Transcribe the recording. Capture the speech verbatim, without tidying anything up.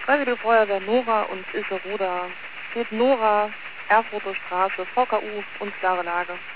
Freiwillige Feuerwehr Nora und Ilse Roda. Steht Nora, Erfurter Straße, V K U und klare Lage.